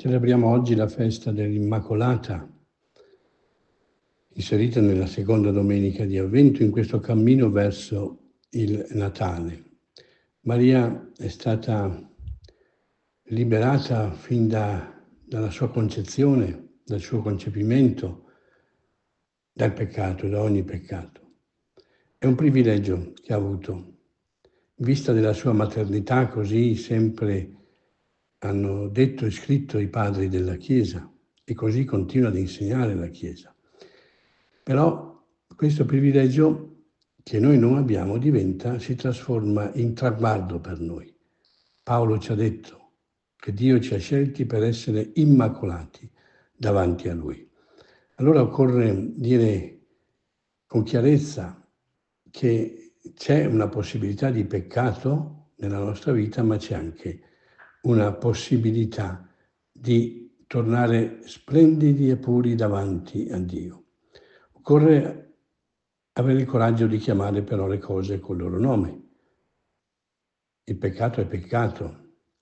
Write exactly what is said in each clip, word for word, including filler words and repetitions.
Celebriamo oggi la festa dell'Immacolata, inserita nella seconda domenica di Avvento in questo cammino verso il Natale. Maria è stata liberata fin da, dalla sua concezione, dal suo concepimento, dal peccato, da ogni peccato. È un privilegio che ha avuto. In vista della sua maternità, così sempre hanno detto e scritto i padri della Chiesa, e così continua ad insegnare la Chiesa. Però questo privilegio che noi non abbiamo diventa, si trasforma in traguardo per noi. Paolo ci ha detto che Dio ci ha scelti per essere immacolati davanti a Lui. Allora occorre dire con chiarezza che c'è una possibilità di peccato nella nostra vita, ma c'è anche una possibilità di tornare splendidi e puri davanti a Dio. Occorre avere il coraggio di chiamare però le cose col loro nome. Il peccato è peccato.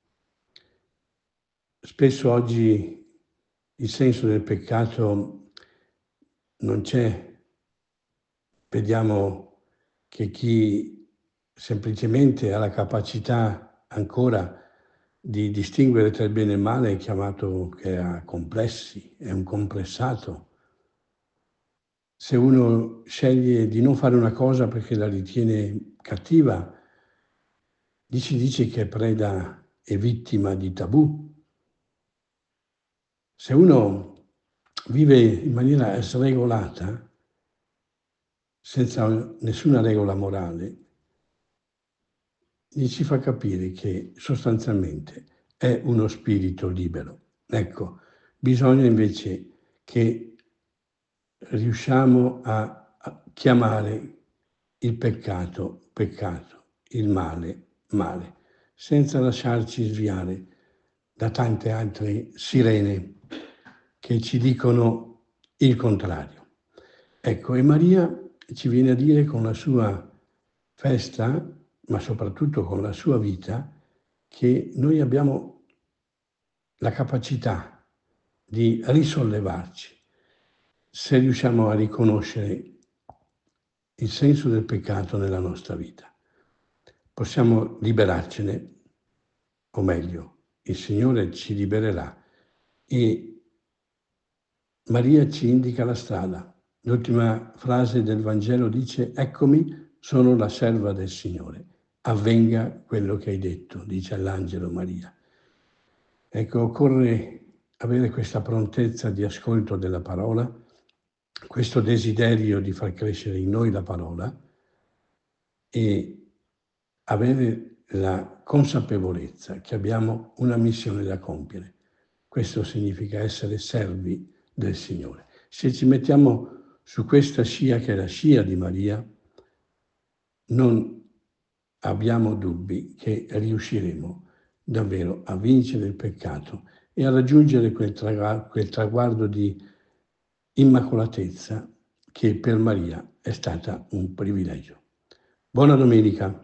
Spesso oggi il senso del peccato non c'è. Vediamo che chi semplicemente ha la capacità ancora di distinguere tra il bene e il male è chiamato che ha complessi, è un complessato. Se uno sceglie di non fare una cosa perché la ritiene cattiva, gli si dice che è preda e vittima di tabù. Se uno vive in maniera sregolata, senza nessuna regola morale, gli si fa capire che sostanzialmente è uno spirito libero. Ecco, bisogna invece che riusciamo a, a chiamare il peccato, peccato, il male, male, senza lasciarci sviare da tante altre sirene che ci dicono il contrario. Ecco, e Maria ci viene a dire con la sua festa, ma soprattutto con la sua vita, che noi abbiamo la capacità di risollevarci se riusciamo a riconoscere il senso del peccato nella nostra vita. Possiamo liberarcene, o meglio, il Signore ci libererà e Maria ci indica la strada. L'ultima frase del Vangelo dice: «Eccomi, sono la serva del Signore. Avvenga quello che hai detto», dice all'angelo Maria. Ecco, occorre avere questa prontezza di ascolto della parola, questo desiderio di far crescere in noi la parola e avere la consapevolezza che abbiamo una missione da compiere. Questo significa essere servi del Signore. Se ci mettiamo su questa scia che è la scia di Maria, non abbiamo dubbi che riusciremo davvero a vincere il peccato e a raggiungere quel, tragu- quel traguardo di immacolatezza che per Maria è stata un privilegio. Buona domenica.